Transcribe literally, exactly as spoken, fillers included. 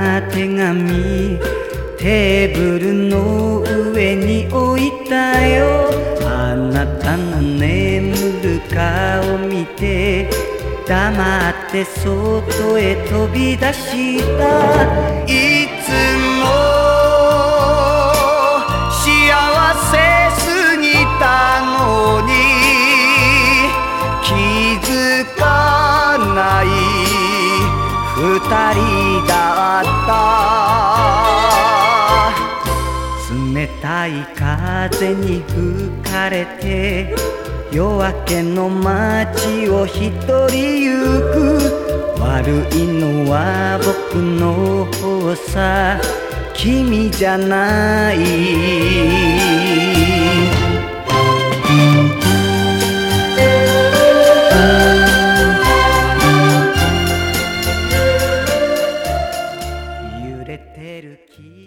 な手紙テーブルの上に置いたよ。あなたの眠る顔見て黙って外へ飛び出した。いつも幸せすぎたのに気づかない二人だった。冷たい風に吹かれて夜明けの街を一人行く。悪いのは僕の方さ、君じゃない。